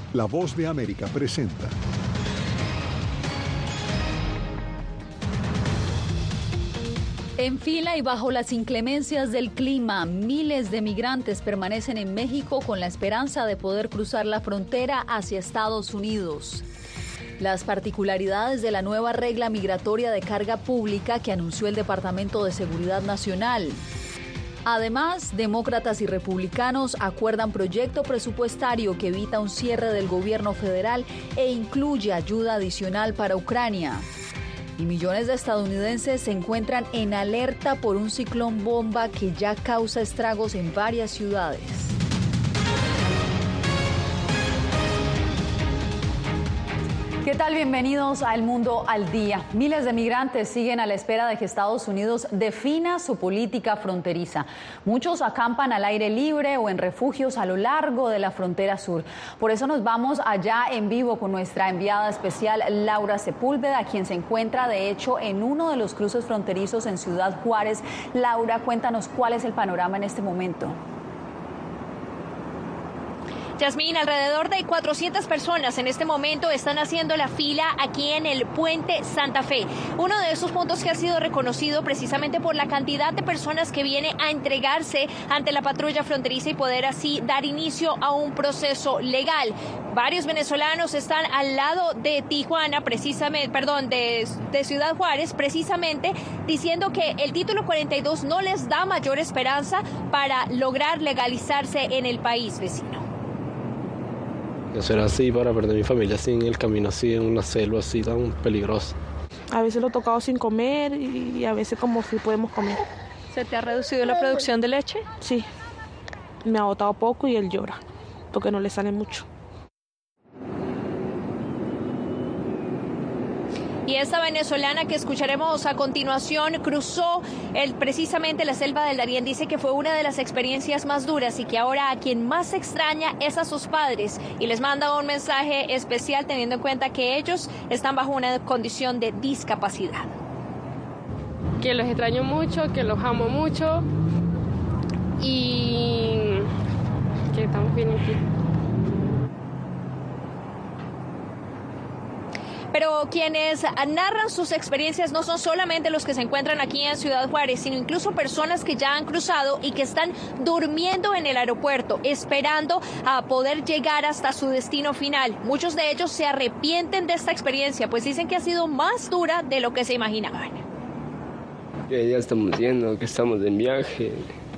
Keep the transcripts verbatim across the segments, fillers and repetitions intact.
La Voz de América presenta. En fila y bajo las inclemencias del clima, miles de migrantes permanecen en México con la esperanza de poder cruzar la frontera hacia Estados Unidos. Las particularidades de la nueva regla migratoria de carga pública que anunció el Departamento de Seguridad Nacional. Además, demócratas y republicanos acuerdan proyecto presupuestario que evita un cierre del gobierno federal e incluye ayuda adicional para Ucrania. Y millones de estadounidenses se encuentran en alerta por un ciclón bomba que ya causa estragos en varias ciudades. ¿Qué tal? Bienvenidos a El Mundo al Día. Miles de migrantes siguen a la espera de que Estados Unidos defina su política fronteriza. Muchos acampan al aire libre o en refugios a lo largo de la frontera sur. Por eso nos vamos allá en vivo con nuestra enviada especial Laura Sepúlveda, quien se encuentra de hecho en uno de los cruces fronterizos en Ciudad Juárez. Laura, cuéntanos cuál es el panorama en este momento. Yasmín, alrededor de cuatrocientas personas en este momento están haciendo la fila aquí en el Puente Santa Fe. Uno de esos puntos que ha sido reconocido precisamente por la cantidad de personas que viene a entregarse ante la patrulla fronteriza y poder así dar inicio a un proceso legal. Varios venezolanos están al lado de Tijuana, precisamente, perdón, de, de Ciudad Juárez, precisamente diciendo que el título cuarenta y dos no les da mayor esperanza para lograr legalizarse en el país vecino. Eso era así para perder mi familia así en el camino, así en una selva así tan peligrosa. A veces lo he tocado sin comer y a veces como si podemos comer. ¿Se te ha reducido la producción de leche? Sí, me ha botado poco y él llora, porque no le sale mucho. Y esta venezolana que escucharemos a continuación cruzó el, precisamente la selva del Darién. Dice que fue una de las experiencias más duras y que ahora a quien más extraña es a sus padres. Y les manda un mensaje especial teniendo en cuenta que ellos están bajo una condición de discapacidad. Que los extraño mucho, que los amo mucho y que estamos bien aquí. Pero quienes narran sus experiencias no son solamente los que se encuentran aquí en Ciudad Juárez, sino incluso personas que ya han cruzado y que están durmiendo en el aeropuerto, esperando a poder llegar hasta su destino final. Muchos de ellos se arrepienten de esta experiencia, pues dicen que ha sido más dura de lo que se imaginaban. Que ya estamos yendo, que estamos en viaje.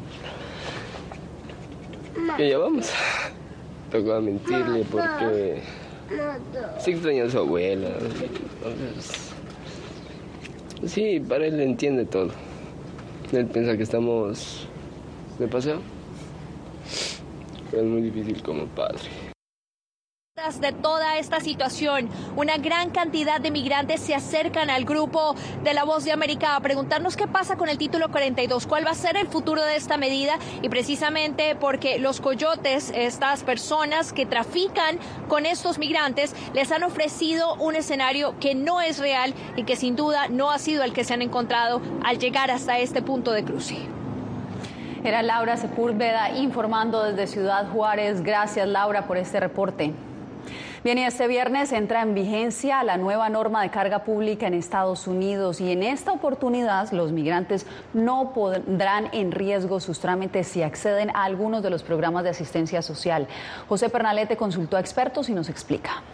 Que ya vamos. Tocaba mentirle porque sí extraña a su abuela. Entonces, sí, para él entiende todo. Él piensa que estamos de paseo. Pero es muy difícil como padre. De toda esta situación, una gran cantidad de migrantes se acercan al grupo de La Voz de América a preguntarnos qué pasa con el título cuarenta y dos, cuál va a ser el futuro de esta medida, y precisamente porque los coyotes, estas personas que trafican con estos migrantes, les han ofrecido un escenario que no es real y que sin duda no ha sido el que se han encontrado al llegar hasta este punto de cruce. Era Laura Sepúlveda informando desde Ciudad Juárez. Gracias, Laura, por este reporte. Bien, y este viernes entra en vigencia la nueva norma de carga pública en Estados Unidos y en esta oportunidad los migrantes no pondrán en riesgo sus trámites si acceden a algunos de los programas de asistencia social. José Pernalete consultó a expertos y nos explica.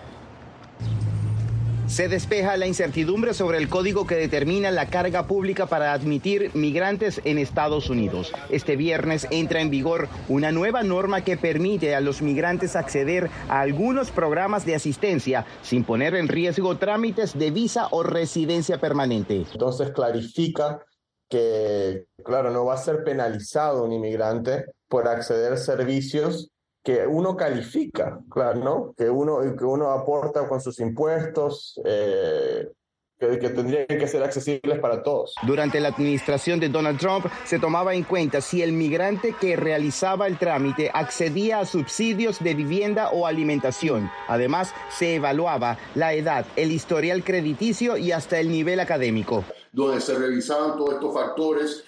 Se despeja la incertidumbre sobre el código que determina la carga pública para admitir migrantes en Estados Unidos. Este viernes entra en vigor una nueva norma que permite a los migrantes acceder a algunos programas de asistencia sin poner en riesgo trámites de visa o residencia permanente. Entonces clarifica que, claro, no va a ser penalizado un inmigrante por acceder a servicios que uno califica, claro, ¿no? Que uno, que uno aporta con sus impuestos, eh, que, que tendrían que ser accesibles para todos. Durante la administración de Donald Trump se tomaba en cuenta si el migrante que realizaba el trámite accedía a subsidios de vivienda o alimentación. Además, se evaluaba la edad, el historial crediticio y hasta el nivel académico. Donde se revisaban todos estos factores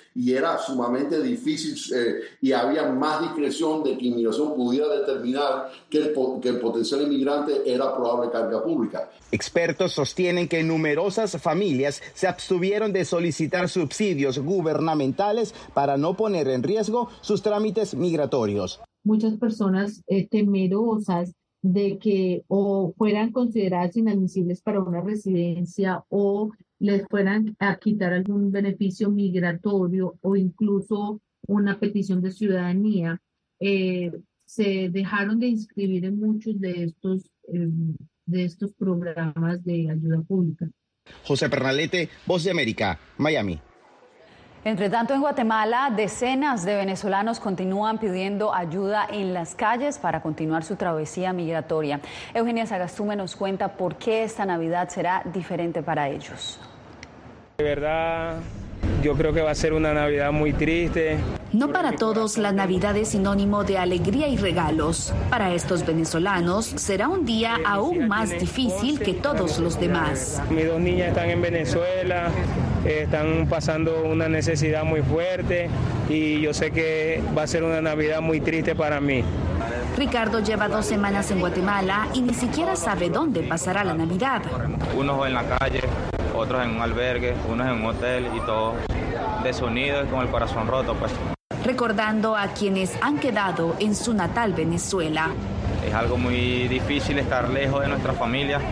y era sumamente difícil eh, y había más discreción de que inmigración pudiera determinar que el, que el potencial inmigrante era probable carga pública. Expertos sostienen que numerosas familias se abstuvieron de solicitar subsidios gubernamentales para no poner en riesgo sus trámites migratorios. Muchas personas eh, temerosas de que o fueran consideradas inadmisibles para una residencia o les fueran a quitar algún beneficio migratorio o incluso una petición de ciudadanía, eh, se dejaron de inscribir en muchos de estos, eh, de estos programas de ayuda pública. José Pernalete, Voz de América, Miami. Entre tanto, en Guatemala, decenas de venezolanos continúan pidiendo ayuda en las calles para continuar su travesía migratoria. Eugenia Sagastume nos cuenta por qué esta Navidad será diferente para ellos. De verdad, yo creo que va a ser una Navidad muy triste. No para todos la Navidad es sinónimo de alegría y regalos. Para estos venezolanos será un día aún más difícil que todos los demás. Mis dos niñas están en Venezuela, están pasando una necesidad muy fuerte y yo sé que va a ser una Navidad muy triste para mí. Ricardo lleva dos semanas en Guatemala y ni siquiera sabe dónde pasará la Navidad. Unos en la calle, otros en un albergue, unos en un hotel y todos desunidos y con el corazón roto, pues. Recordando a quienes han quedado en su natal Venezuela. Es algo muy difícil estar lejos de nuestra familia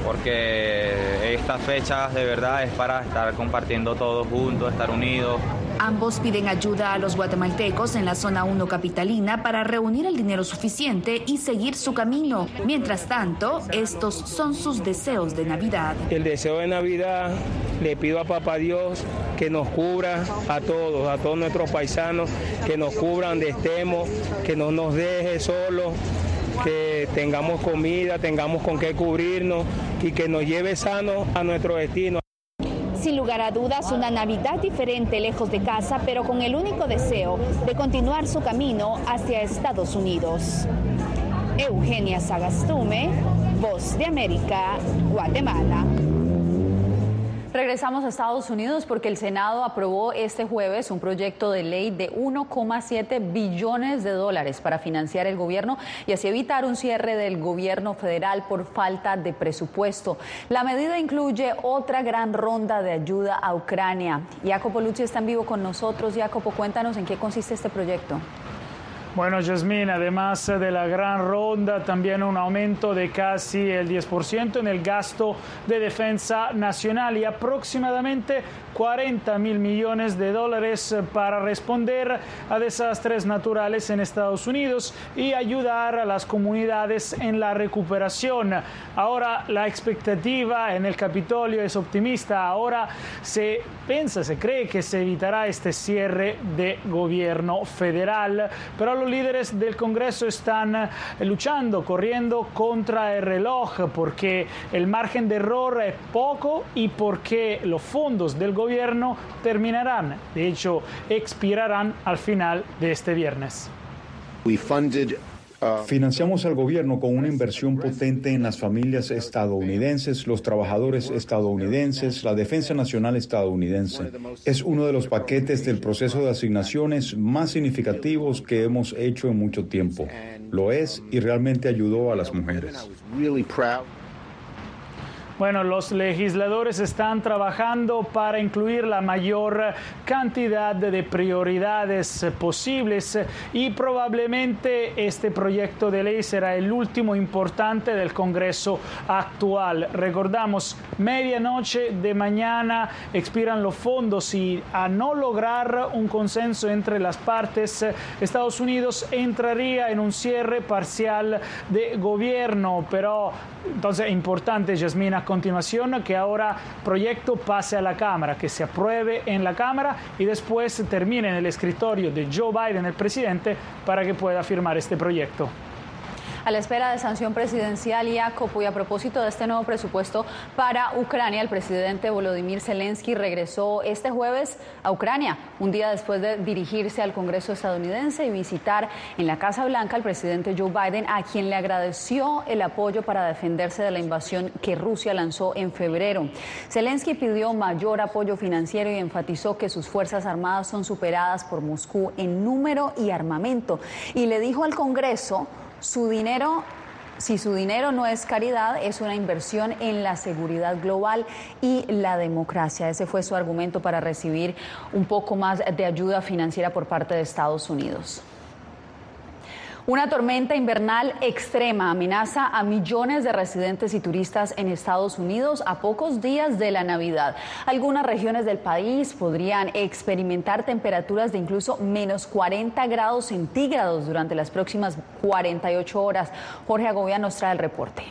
porque estas fechas de verdad es para estar compartiendo todos juntos, estar unidos. Ambos piden ayuda a los guatemaltecos en la zona uno capitalina para reunir el dinero suficiente y seguir su camino. Mientras tanto, estos son sus deseos de Navidad. El deseo de Navidad, le pido a Papá Dios que nos cubra a todos, a todos nuestros paisanos, que nos cubra donde estemos, que no nos deje solos, que tengamos comida, tengamos con qué cubrirnos y que nos lleve sanos a nuestro destino. Sin lugar a dudas, una Navidad diferente lejos de casa, pero con el único deseo de continuar su camino hacia Estados Unidos. Eugenia Sagastume, Voz de América, Guatemala. Regresamos a Estados Unidos porque el Senado aprobó este jueves un proyecto de ley de uno coma siete billones de dólares para financiar el gobierno y así evitar un cierre del gobierno federal por falta de presupuesto. La medida incluye otra gran ronda de ayuda a Ucrania. Jacopo Luzzi está en vivo con nosotros. Jacopo, cuéntanos en qué consiste este proyecto. Bueno, Yasmín, además de la gran ronda, también un aumento de casi el diez por ciento en el gasto de defensa nacional y aproximadamente cuarenta mil millones de dólares para responder a desastres naturales en Estados Unidos y ayudar a las comunidades en la recuperación. Ahora la expectativa en el Capitolio es optimista. Ahora se piensa, se cree que se evitará este cierre de gobierno federal, pero los líderes del Congreso están luchando, corriendo contra el reloj porque el margen de error es poco y porque los fondos del gobierno terminarán, de hecho expirarán al final de este viernes. Financiamos al gobierno con una inversión potente en las familias estadounidenses, los trabajadores estadounidenses, la defensa nacional estadounidense. Es uno de los paquetes del proceso de asignaciones más significativos que hemos hecho en mucho tiempo. Lo es y realmente ayudó a las mujeres. Bueno, los legisladores están trabajando para incluir la mayor cantidad de prioridades posibles y probablemente este proyecto de ley será el último importante del Congreso actual. Recordamos, medianoche de mañana expiran los fondos y a no lograr un consenso entre las partes, Estados Unidos entraría en un cierre parcial de gobierno, pero entonces es importante, Yasmina, a continuación que ahora el proyecto pase a la Cámara, que se apruebe en la Cámara y después termine en el escritorio de Joe Biden, el presidente, para que pueda firmar este proyecto. a la espera de sanción presidencial y ACOPO. Y a propósito de este nuevo presupuesto para Ucrania, el presidente Volodymyr Zelensky regresó este jueves a Ucrania, un día después de dirigirse al Congreso estadounidense y visitar en la Casa Blanca al presidente Joe Biden, a quien le agradeció el apoyo para defenderse de la invasión que Rusia lanzó en febrero. Zelensky pidió mayor apoyo financiero y enfatizó que sus fuerzas armadas son superadas por Moscú en número y armamento. Y le dijo al Congreso, su dinero, si su dinero no es caridad, es una inversión en la seguridad global y la democracia. Ese fue su argumento para recibir un poco más de ayuda financiera por parte de Estados Unidos. Una tormenta invernal extrema amenaza a millones de residentes y turistas en Estados Unidos a pocos días de la Navidad. Algunas regiones del país podrían experimentar temperaturas de incluso menos cuarenta grados centígrados durante las próximas cuarenta y ocho horas. Jorge Agobián nos trae el reporte.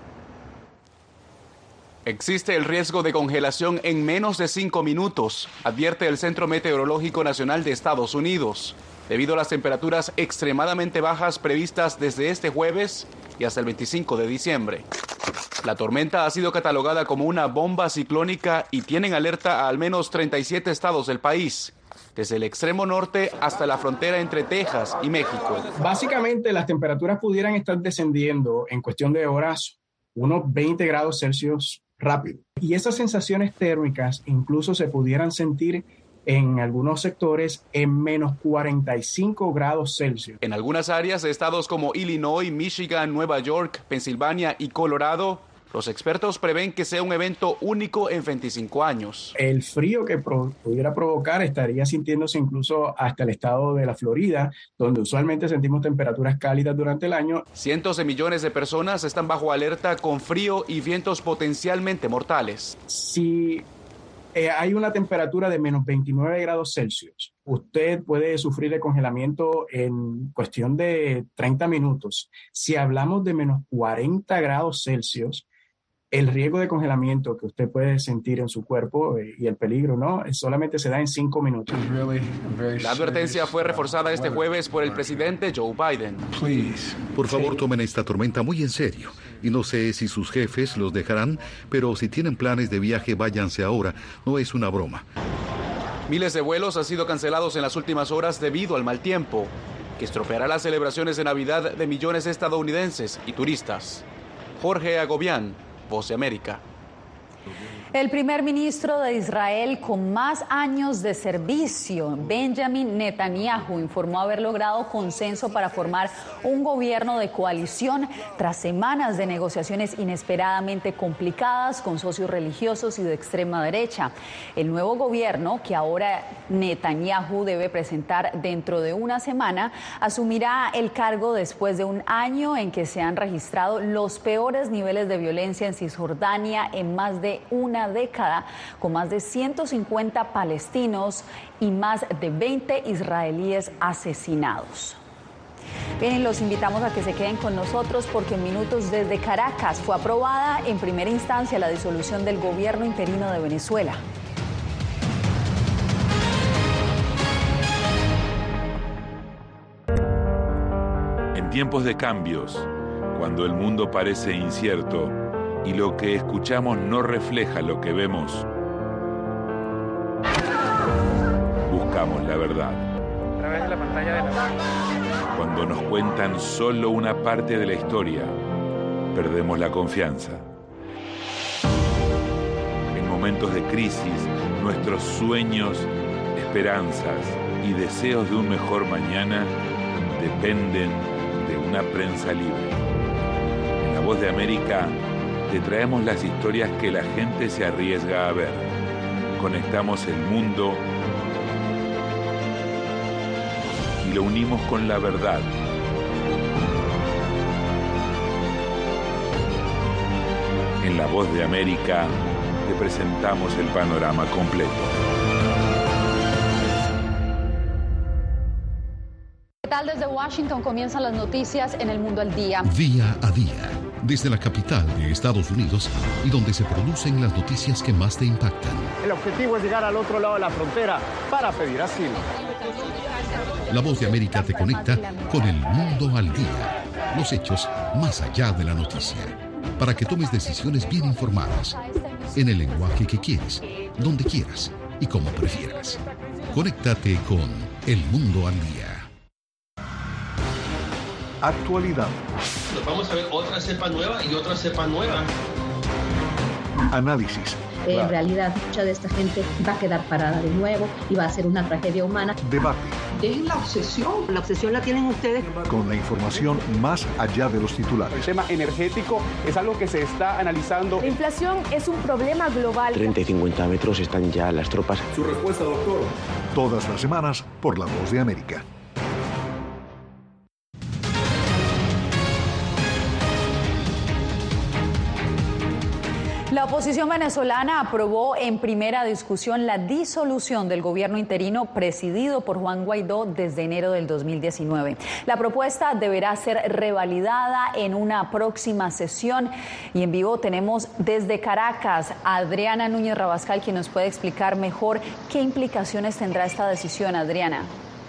Existe el riesgo de congelación en menos de cinco minutos, advierte el Centro Meteorológico Nacional de Estados Unidos, debido a las temperaturas extremadamente bajas previstas desde este jueves y hasta el veinticinco de diciembre. La tormenta ha sido catalogada como una bomba ciclónica y tiene en alerta a al menos treinta y siete estados del país, desde el extremo norte hasta la frontera entre Texas y México. Básicamente, las temperaturas pudieran estar descendiendo en cuestión de horas unos veinte grados Celsius rápido. Y esas sensaciones térmicas incluso se pudieran sentir en algunos sectores en menos cuarenta y cinco grados Celsius. En algunas áreas de estados como Illinois, Michigan, Nueva York, Pensilvania y Colorado, los expertos prevén que sea un evento único en veinticinco años. El frío que pro- pudiera provocar estaría sintiéndose incluso hasta el estado de la Florida, donde usualmente sentimos temperaturas cálidas durante el año. Cientos de millones de personas están bajo alerta con frío y vientos potencialmente mortales. Si Eh, hay una temperatura de menos veintinueve grados Celsius, usted puede sufrir de congelamiento en cuestión de treinta minutos. Si hablamos de menos cuarenta grados Celsius, el riesgo de congelamiento que usted puede sentir en su cuerpo eh, y el peligro, ¿no? Solamente se da en cinco minutos. La advertencia fue reforzada este jueves por el presidente Joe Biden. Por favor, tomen esta tormenta muy en serio. Y no sé si sus jefes los dejarán, pero si tienen planes de viaje, váyanse ahora. No es una broma. Miles de vuelos han sido cancelados en las últimas horas debido al mal tiempo, que estropeará las celebraciones de Navidad de millones de estadounidenses y turistas. Jorge Agobián, Voz de América. El primer ministro de Israel con más años de servicio, Benjamin Netanyahu, informó haber logrado consenso para formar un gobierno de coalición tras semanas de negociaciones inesperadamente complicadas con socios religiosos y de extrema derecha. El nuevo gobierno, que ahora Netanyahu debe presentar dentro de una semana, asumirá el cargo después de un año en que se han registrado los peores niveles de violencia en Cisjordania en más de una década, con más de ciento cincuenta palestinos y más de veinte israelíes asesinados. Bien, los invitamos a que se queden con nosotros porque en minutos desde Caracas fue aprobada en primera instancia la disolución del gobierno interino de Venezuela. En tiempos de cambios, cuando el mundo parece incierto y lo que escuchamos no refleja lo que vemos, buscamos la verdad. A través de la pantalla de la... Cuando nos cuentan solo una parte de la historia, perdemos la confianza. En momentos de crisis, nuestros sueños, esperanzas y deseos de un mejor mañana dependen de una prensa libre. En La Voz de América te traemos las historias que la gente se arriesga a ver. Conectamos el mundo y lo unimos con la verdad. En La Voz de América te presentamos el panorama completo. ¿Qué tal? Desde Washington comienzan las noticias en El Mundo al Día. Día a día, desde la capital de Estados Unidos y donde se producen las noticias que más te impactan. El objetivo es llegar al otro lado de la frontera para pedir asilo. La Voz de América te conecta con El Mundo al Día. Los hechos más allá de la noticia, para que tomes decisiones bien informadas, en el lenguaje que quieres, donde quieras y como prefieras. Conéctate con El Mundo al Día. Actualidad. Nos vamos a ver otra cepa nueva y otra cepa nueva. Análisis. Eh, en realidad, mucha de esta gente va a quedar parada de nuevo y va a ser una tragedia humana. Debate. Dejen la obsesión. La obsesión la tienen ustedes. Con la información más allá de los titulares. El tema energético es algo que se está analizando. La inflación es un problema global. treinta y cincuenta metros están ya las tropas. Su respuesta, doctor. Todas las semanas por La Voz de América. La oposición venezolana aprobó en primera discusión la disolución del gobierno interino presidido por Juan Guaidó desde enero del dos mil diecinueve. La propuesta deberá ser revalidada en una próxima sesión y en vivo tenemos desde Caracas a Adriana Núñez Rabascal, quien nos puede explicar mejor qué implicaciones tendrá esta decisión. Adriana.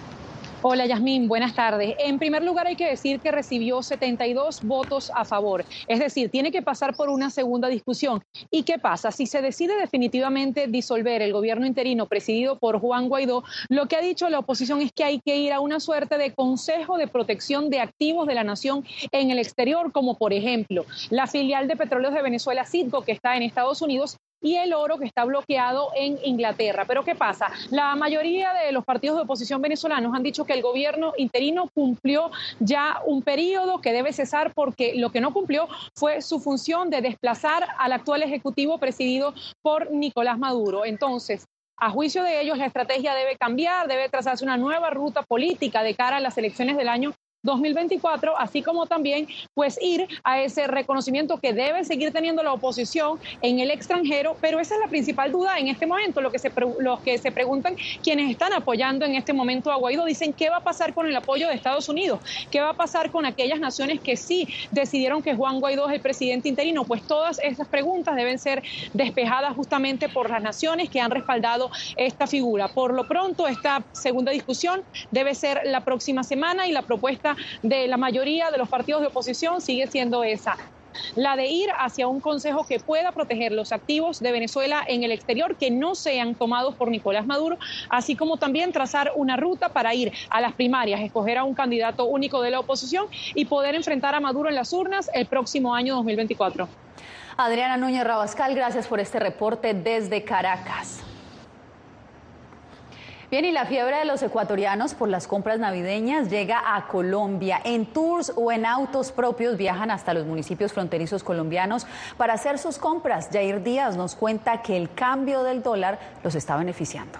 Hola Yasmín, buenas tardes. En primer lugar hay que decir que recibió setenta y dos votos a favor, es decir, tiene que pasar por una segunda discusión. ¿Y qué pasa? Si se decide definitivamente disolver el gobierno interino presidido por Juan Guaidó, lo que ha dicho la oposición es que hay que ir a una suerte de Consejo de Protección de Activos de la Nación en el exterior, como por ejemplo la filial de Petróleos de Venezuela, Citgo, que está en Estados Unidos, y el oro que está bloqueado en Inglaterra. Pero ¿qué pasa? La mayoría de los partidos de oposición venezolanos han dicho que el gobierno interino cumplió ya un periodo que debe cesar porque lo que no cumplió fue su función de desplazar al actual ejecutivo presidido por Nicolás Maduro. Entonces, a juicio de ellos, la estrategia debe cambiar, debe trazarse una nueva ruta política de cara a las elecciones del año dos mil veinticuatro, así como también pues ir a ese reconocimiento que debe seguir teniendo la oposición en el extranjero, pero esa es la principal duda en este momento. Lo que se, los que se preguntan quienes están apoyando en este momento a Guaidó dicen qué va a pasar con el apoyo de Estados Unidos, qué va a pasar con aquellas naciones que sí decidieron que Juan Guaidó es el presidente interino. Pues todas esas preguntas deben ser despejadas justamente por las naciones que han respaldado esta figura. Por lo pronto, esta segunda discusión debe ser la próxima semana y la propuesta de la mayoría de los partidos de oposición sigue siendo esa, la de ir hacia un consejo que pueda proteger los activos de Venezuela en el exterior que no sean tomados por Nicolás Maduro, así como también trazar una ruta para ir a las primarias, escoger a un candidato único de la oposición y poder enfrentar a Maduro en las urnas el próximo año dos mil veinticuatro. Adriana Núñez Rabascal, gracias por este reporte desde Caracas. Bien, y la fiebre de los ecuatorianos por las compras navideñas llega a Colombia. En tours o en autos propios viajan hasta los municipios fronterizos colombianos para hacer sus compras. Jair Díaz nos cuenta que el cambio del dólar los está beneficiando.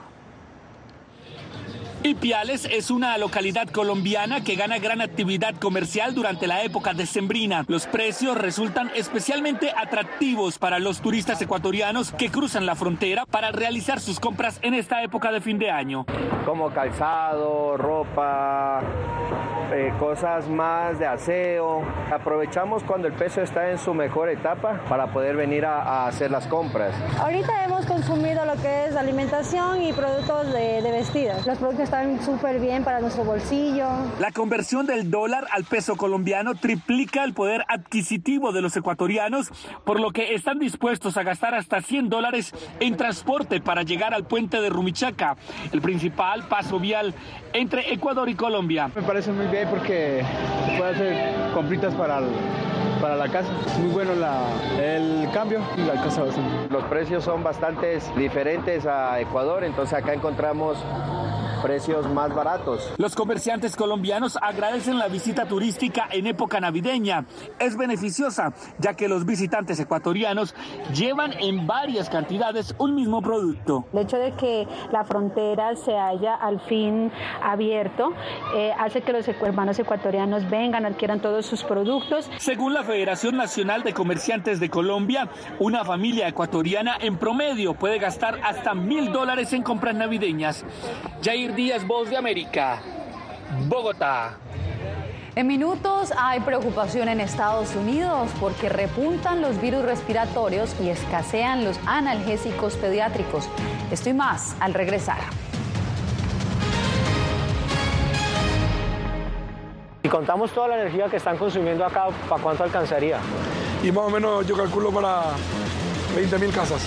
Ipiales es una localidad colombiana que gana gran actividad comercial durante la época decembrina. Los precios resultan especialmente atractivos para los turistas ecuatorianos que cruzan la frontera para realizar sus compras en esta época de fin de año. Como calzado, ropa, eh, cosas más de aseo. Aprovechamos cuando el peso está en su mejor etapa para poder venir a, a hacer las compras. Ahorita hemos consumido lo que es alimentación y productos de, de vestidos. Los productos están súper bien para nuestro bolsillo. La conversión del dólar al peso colombiano triplica el poder adquisitivo de los ecuatorianos, por lo que están dispuestos a gastar hasta cien dólares en transporte para llegar al puente de Rumichaca, el principal paso vial entre Ecuador y Colombia. Me parece muy bien porque se puede hacer compritas para el, para la casa. Es muy bueno la, el cambio y la casa bastante. Los precios son bastante diferentes a Ecuador, entonces acá encontramos precios más baratos. Los comerciantes colombianos agradecen la visita turística en época navideña. Es beneficiosa, ya que los visitantes ecuatorianos llevan en varias cantidades un mismo producto. El hecho de que la frontera se haya al fin abierto eh, hace que los hermanos ecuatorianos vengan, adquieran todos sus productos. Según la Federación Nacional de Comerciantes de Colombia, una familia ecuatoriana en promedio puede gastar hasta mil dólares en compras navideñas. Jair Díaz, Voz de América, Bogotá. En minutos hay preocupación en Estados Unidos porque repuntan los virus respiratorios y escasean los analgésicos pediátricos. Esto y más al regresar. Si contamos toda la energía que están consumiendo acá, ¿para cuánto alcanzaría? Y más o menos yo calculo para veinte mil casas.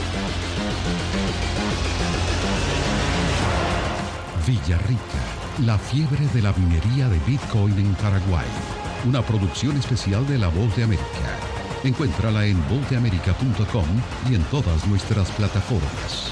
Villarrica, la fiebre de la minería de Bitcoin en Paraguay. Una producción especial de La Voz de América. Encuéntrala en voz de américa punto com y en todas nuestras plataformas.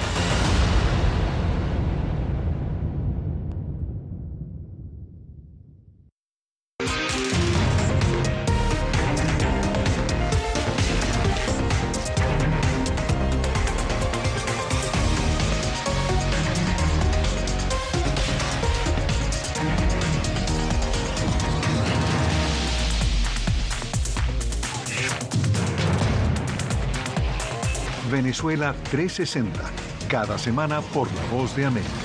Venezuela trescientos sesenta, cada semana por La Voz de América.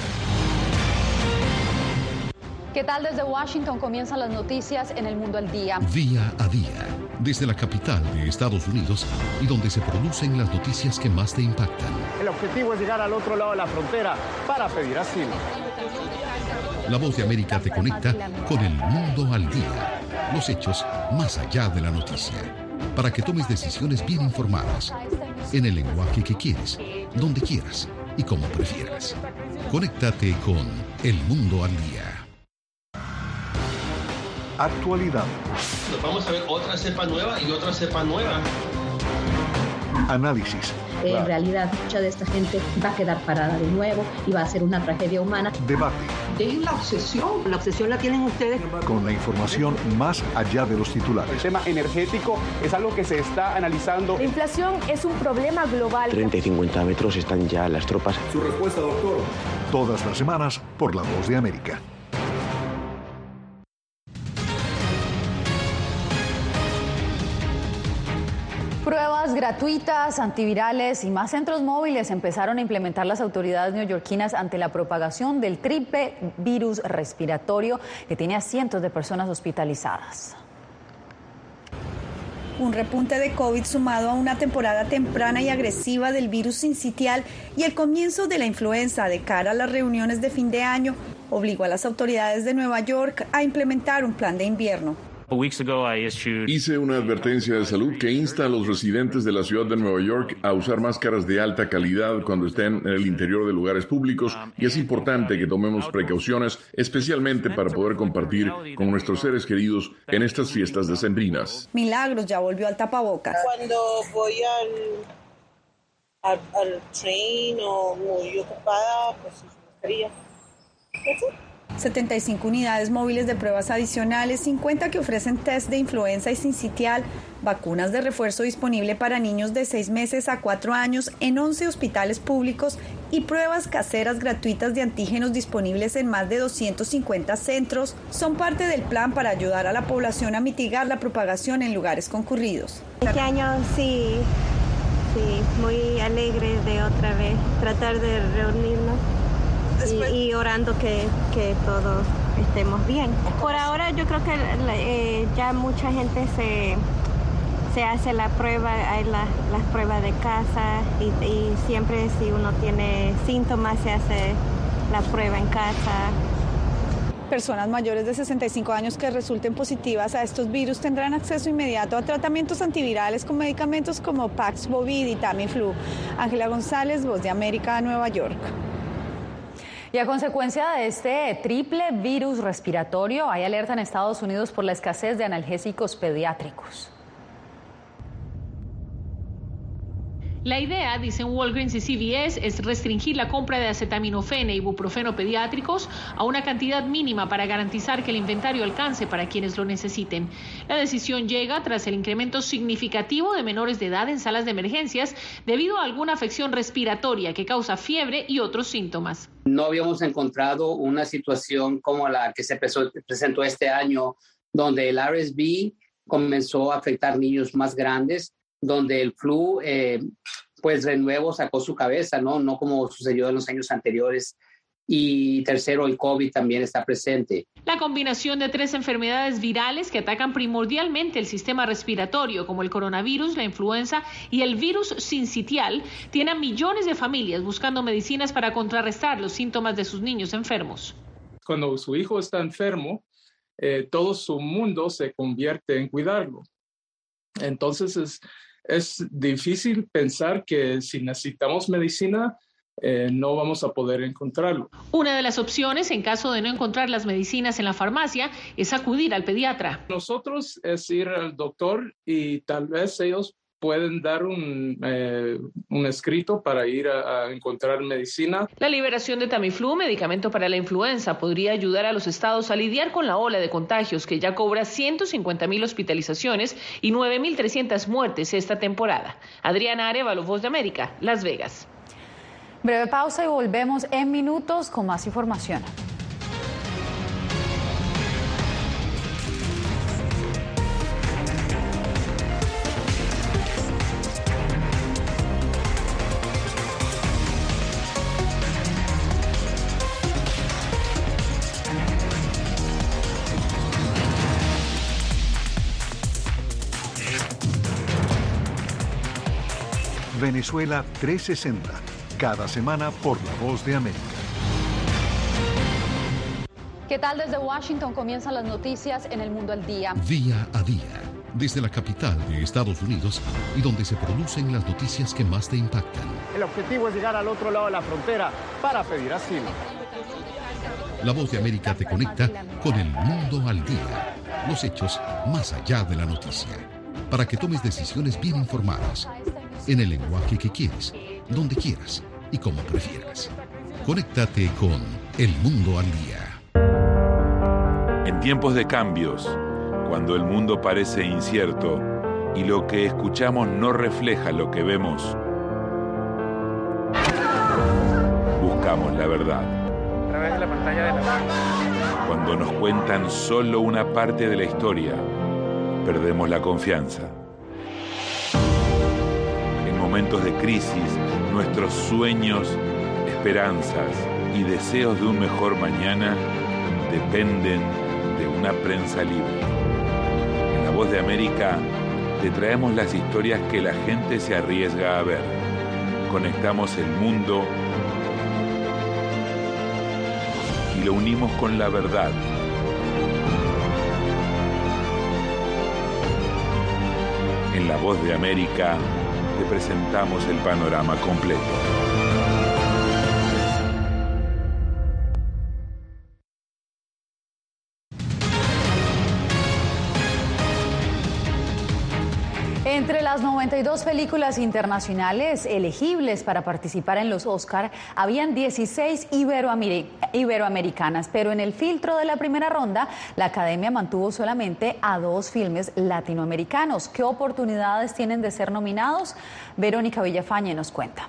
¿Qué tal? Desde Washington comienzan las noticias en El Mundo al Día. Día a día, desde la capital de Estados Unidos y donde se producen las noticias que más te impactan. El objetivo es llegar al otro lado de la frontera para pedir asilo. La Voz de América te conecta con El Mundo al Día. Los hechos más allá de la noticia. Para que tomes decisiones bien informadas, en el lenguaje que quieres, donde quieras y como prefieras. Conéctate con El Mundo al Día. Actualidad. Nos vamos a ver otra cepa nueva y otra cepa nueva. Análisis. Eh, en realidad, mucha de esta gente va a quedar parada de nuevo y va a ser una tragedia humana. Debate. Dejen la obsesión. La obsesión la tienen ustedes. Con la información más allá de los titulares. El tema energético es algo que se está analizando. La inflación es un problema global. treinta y cincuenta metros están ya las tropas. Su respuesta, doctor. Todas las semanas por La Voz de América. Pruebas gratuitas, antivirales y más centros móviles empezaron a implementar las autoridades neoyorquinas ante la propagación del triple virus respiratorio que tiene a cientos de personas hospitalizadas. Un repunte de COVID sumado a una temporada temprana y agresiva del virus sincitial y el comienzo de la influenza de cara a las reuniones de fin de año obligó a las autoridades de Nueva York a implementar un plan de invierno. Hice una advertencia de salud que insta a los residentes de la ciudad de Nueva York a usar máscaras de alta calidad cuando estén en el interior de lugares públicos y es importante que tomemos precauciones, especialmente para poder compartir con nuestros seres queridos en estas fiestas decembrinas. Milagros ya volvió al tapabocas. Cuando voy al, al, al tren o muy ocupada, pues mascarilla. ¿Eso? setenta y cinco unidades móviles de pruebas adicionales, cincuenta que ofrecen test de influenza y sincitial, vacunas de refuerzo disponible para niños de seis meses a cuatro años en once hospitales públicos y pruebas caseras gratuitas de antígenos disponibles en más de doscientos cincuenta centros son parte del plan para ayudar a la población a mitigar la propagación en lugares concurridos. Este año sí, sí, muy alegre de otra vez tratar de reunirnos. Y, y orando que, que todos estemos bien. Por ahora yo creo que eh, ya mucha gente se, se hace la prueba, hay la, las pruebas de casa y, y siempre si uno tiene síntomas se hace la prueba en casa. Personas mayores de sesenta y cinco años que resulten positivas a estos virus tendrán acceso inmediato a tratamientos antivirales con medicamentos como Paxlovid y Tamiflu. Ángela González, Voz de América, Nueva York. Y a consecuencia de este triple virus respiratorio, hay alerta en Estados Unidos por la escasez de analgésicos pediátricos. La idea, dicen Walgreens y C V S, es restringir la compra de acetaminofén e ibuprofeno pediátricos a una cantidad mínima para garantizar que el inventario alcance para quienes lo necesiten. La decisión llega tras el incremento significativo de menores de edad en salas de emergencias debido a alguna afección respiratoria que causa fiebre y otros síntomas. No habíamos encontrado una situación como la que se presentó este año, donde el R S V comenzó a afectar niños más grandes, donde el flu, eh, pues de nuevo sacó su cabeza, ¿no? No como sucedió en los años anteriores. Y tercero, el COVID también está presente. La combinación de tres enfermedades virales que atacan primordialmente el sistema respiratorio, como el coronavirus, la influenza y el virus sincitial, tiene a millones de familias buscando medicinas para contrarrestar los síntomas de sus niños enfermos. Cuando su hijo está enfermo, eh, todo su mundo se convierte en cuidarlo. Entonces es, es difícil pensar que si necesitamos medicina, Eh, no vamos a poder encontrarlo. Una de las opciones, en caso de no encontrar las medicinas en la farmacia, es acudir al pediatra. Nosotros es ir al doctor y tal vez ellos pueden dar un, eh, un escrito para ir a, a encontrar medicina. La liberación de Tamiflu, medicamento para la influenza, podría ayudar a los estados a lidiar con la ola de contagios que ya cobra ciento cincuenta mil hospitalizaciones y nueve mil trescientas muertes esta temporada. Adriana Arevalo, Voz de América, Las Vegas. Breve pausa y volvemos en minutos con más información. Venezuela trescientos sesenta, cada semana por La Voz de América. ¿Qué tal? Desde Washington comienzan las noticias en El Mundo al Día. Día a día, desde la capital de Estados Unidos y donde se producen las noticias que más te impactan. El objetivo es llegar al otro lado de la frontera para pedir asilo. La Voz de América te conecta con El Mundo al Día, los hechos más allá de la noticia, para que tomes decisiones bien informadas, en el lenguaje que quieres, donde quieras y como prefieras. Conéctate con El Mundo al Día. En tiempos de cambios, cuando el mundo parece incierto y lo que escuchamos no refleja lo que vemos, buscamos la verdad. A través de la pantalla de la... Cuando nos cuentan solo una parte de la historia, perdemos la confianza. En momentos de crisis, nuestros sueños, esperanzas y deseos de un mejor mañana dependen de una prensa libre. En La Voz de América te traemos las historias que la gente se arriesga a ver. Conectamos el mundo y lo unimos con la verdad. En La Voz de América te presentamos el panorama completo. Entre las noventa y dos películas internacionales elegibles para participar en los Oscar, habían dieciséis iberoamer- iberoamericanas, pero en el filtro de la primera ronda, la Academia mantuvo solamente a dos filmes latinoamericanos. ¿Qué oportunidades tienen de ser nominados? Verónica Villafañe nos cuenta.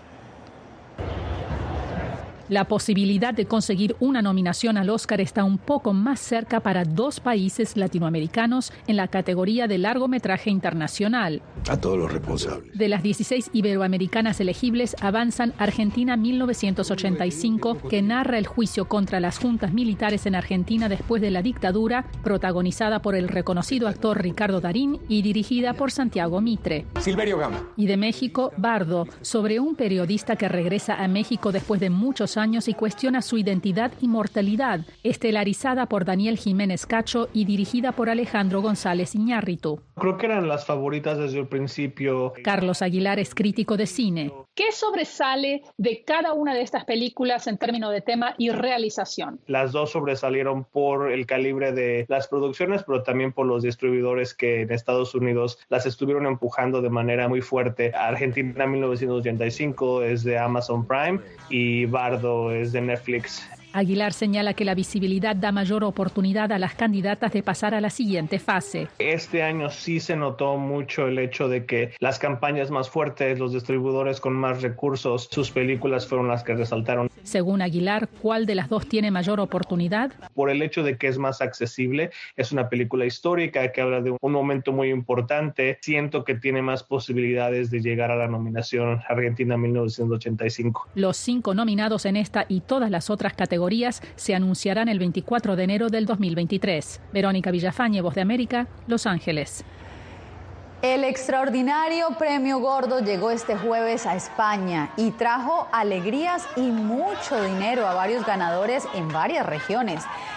La posibilidad de conseguir una nominación al Oscar está un poco más cerca para dos países latinoamericanos en la categoría de largometraje internacional. A todos los responsables. De las dieciséis iberoamericanas elegibles avanzan Argentina mil novecientos ochenta y cinco, que narra el juicio contra las juntas militares en Argentina después de la dictadura, protagonizada por el reconocido actor Ricardo Darín y dirigida por Santiago Mitre. Silverio Gama. Y de México, Bardo, sobre un periodista que regresa a México después de muchos años años y cuestiona su identidad y mortalidad, estelarizada por Daniel Jiménez Cacho y dirigida por Alejandro González Iñárritu. Creo que eran las favoritas desde el principio. Carlos Aguilar es crítico de cine. ¿Qué sobresale de cada una de estas películas en términos de tema y realización? Las dos sobresalieron por el calibre de las producciones, pero también por los distribuidores que en Estados Unidos las estuvieron empujando de manera muy fuerte. Argentina mil novecientos ochenta y cinco es de Amazon Prime y Bardo es de Netflix. Aguilar señala que la visibilidad da mayor oportunidad a las candidatas de pasar a la siguiente fase. Este año sí se notó mucho el hecho de que las campañas más fuertes, los distribuidores con más recursos, sus películas fueron las que resaltaron. Según Aguilar, ¿cuál de las dos tiene mayor oportunidad? Por el hecho de que es más accesible, es una película histórica que habla de un momento muy importante. Siento que tiene más posibilidades de llegar a la nominación Argentina mil novecientos ochenta y cinco. Los cinco nominados en esta y todas las otras categorías se anunciarán el veinticuatro de enero del dos mil veintitrés. Verónica Villafañe, Voz de América, Los Ángeles. El extraordinario Premio Gordo llegó este jueves a España y trajo alegrías y mucho dinero a varios ganadores en varias regiones.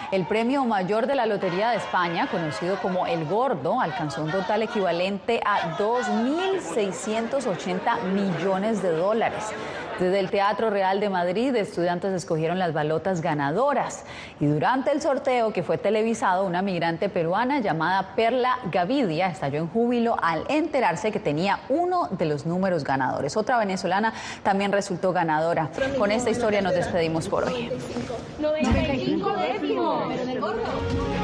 El premio mayor de la Lotería de España, conocido como El Gordo, alcanzó un total equivalente a dos mil seiscientos ochenta millones de dólares. Desde el Teatro Real de Madrid, estudiantes escogieron las balotas ganadoras. Y durante el sorteo, que fue televisado, una migrante peruana llamada Perla Gavidia estalló en júbilo al enterarse que tenía uno de los números ganadores. Otra venezolana también resultó ganadora. Con esta historia nos despedimos por hoy. noventa y cinco décimos.